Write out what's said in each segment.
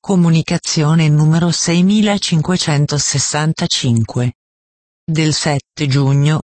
Comunicazione numero 6565. Del 7 giugno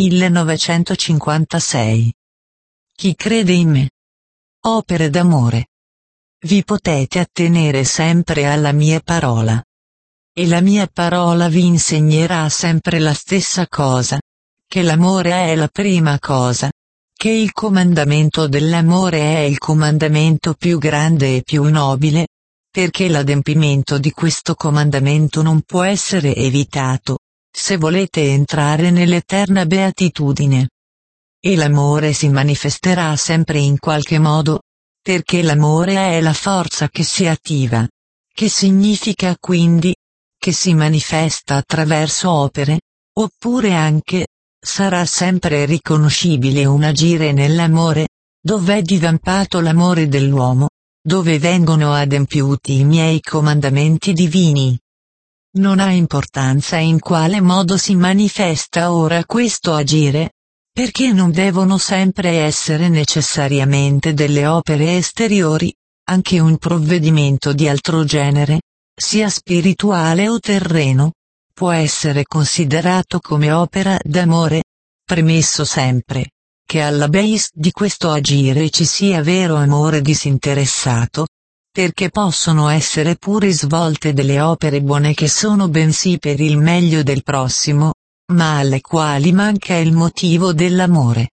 1956. Chi crede in me? Opere d'amore. Vi potete attenere sempre alla mia parola. E la mia parola vi insegnerà sempre la stessa cosa, che l'amore è la prima cosa, che il comandamento dell'amore è il comandamento più grande e più nobile, perché l'adempimento di questo comandamento non può essere evitato, se volete entrare nell'eterna beatitudine. E l'amore si manifesterà sempre in qualche modo, perché l'amore è la forza che si attiva, che significa quindi, che si manifesta attraverso opere, oppure anche, sarà sempre riconoscibile un agire nell'amore, dov'è divampato l'amore dell'uomo, dove vengono adempiuti i miei comandamenti divini. Non ha importanza in quale modo si manifesta ora questo agire, perché non devono sempre essere necessariamente delle opere esteriori, anche un provvedimento di altro genere, sia spirituale o terreno, può essere considerato come opera d'amore, premesso sempre che alla base di questo agire ci sia vero amore disinteressato, perché possono essere pure svolte delle opere buone che sono bensì per il meglio del prossimo, ma alle quali manca il motivo dell'amore.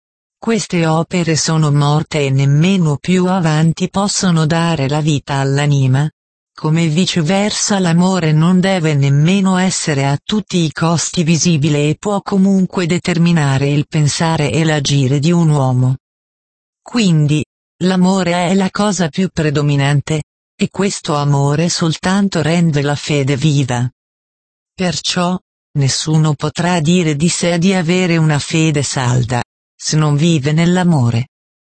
Queste opere sono morte e nemmeno più avanti possono dare la vita all'anima, come viceversa l'amore non deve nemmeno essere a tutti i costi visibile e può comunque determinare il pensare e l'agire di un uomo. Quindi, l'amore è la cosa più predominante, e questo amore soltanto rende la fede viva. Perciò, nessuno potrà dire di sé di avere una fede salda, se non vive nell'amore.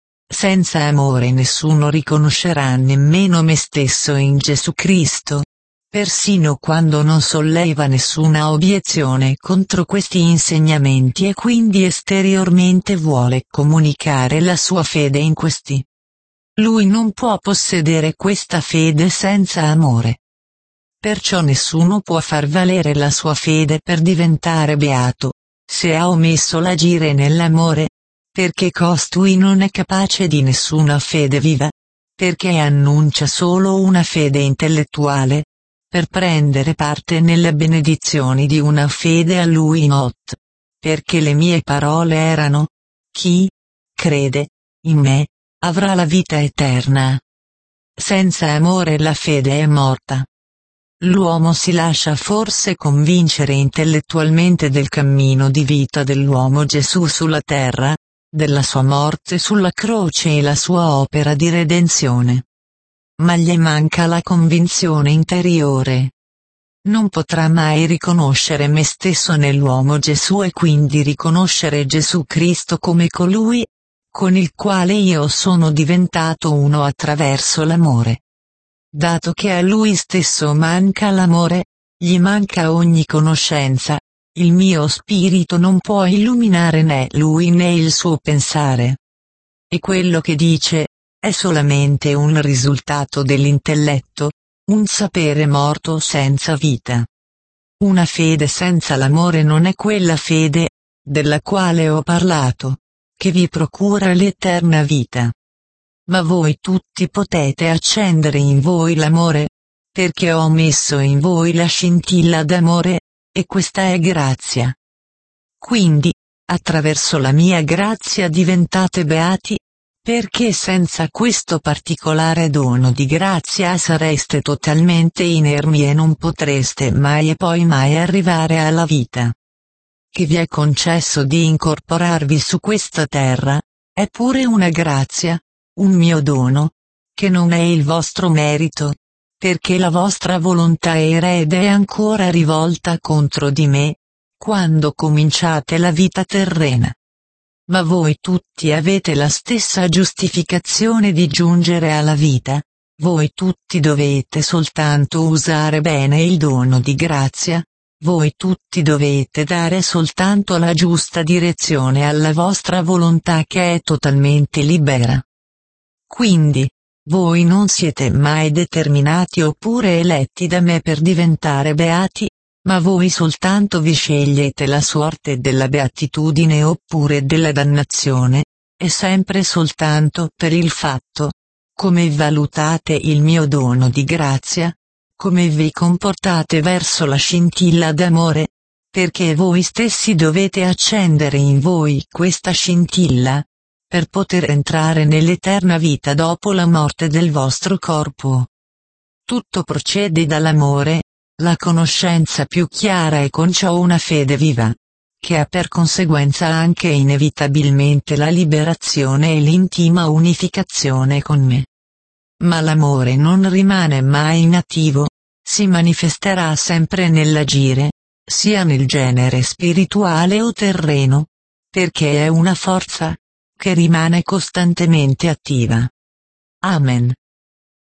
Senza amore nessuno riconoscerà nemmeno me stesso in Gesù Cristo, persino quando non solleva nessuna obiezione contro questi insegnamenti e quindi esteriormente vuole comunicare la sua fede in questi. Lui non può possedere questa fede senza amore. Perciò nessuno può far valere la sua fede per diventare beato, se ha omesso l'agire nell'amore, perché costui non è capace di nessuna fede viva, perché annuncia solo una fede intellettuale, per prendere parte nelle benedizioni di una fede a lui not, perché le mie parole erano: chi crede in me avrà la vita eterna. Senza amore la fede è morta. L'uomo si lascia forse convincere intellettualmente del cammino di vita dell'uomo Gesù sulla terra, della sua morte sulla croce e la sua opera di redenzione. Ma gli manca la convinzione interiore. Non potrà mai riconoscere me stesso nell'uomo Gesù e quindi riconoscere Gesù Cristo come colui, con il quale io sono diventato uno attraverso l'amore. Dato che a lui stesso manca l'amore, gli manca ogni conoscenza, il mio spirito non può illuminare né lui né il suo pensare. E quello che dice, è solamente un risultato dell'intelletto, un sapere morto senza vita. Una fede senza l'amore non è quella fede, della quale ho parlato, che vi procura l'eterna vita. Ma voi tutti potete accendere in voi l'amore, perché ho messo in voi la scintilla d'amore, e questa è grazia. Quindi, attraverso la mia grazia diventate beati, perché senza questo particolare dono di grazia sareste totalmente inermi e non potreste mai e poi mai arrivare alla vita. Che vi è concesso di incorporarvi su questa terra, è pure una grazia, un mio dono, che non è il vostro merito, perché la vostra volontà erede è ancora rivolta contro di me, quando cominciate la vita terrena. Ma voi tutti avete la stessa giustificazione di giungere alla vita, voi tutti dovete soltanto usare bene il dono di grazia, voi tutti dovete dare soltanto la giusta direzione alla vostra volontà che è totalmente libera. Quindi, Voi non siete mai determinati oppure eletti da me per diventare beati, ma voi soltanto vi scegliete la sorte della beatitudine oppure della dannazione, e sempre soltanto per il fatto, come valutate il mio dono di grazia, come vi comportate verso la scintilla d'amore, perché voi stessi dovete accendere in voi questa scintilla, per poter entrare nell'eterna vita dopo la morte del vostro corpo. Tutto procede dall'amore, la conoscenza più chiara e con ciò una fede viva, che ha per conseguenza anche inevitabilmente la liberazione e l'intima unificazione con me. Ma l'amore non rimane mai inattivo, si manifesterà sempre nell'agire, sia nel genere spirituale o terreno, perché è una forza che rimane costantemente attiva. Amen.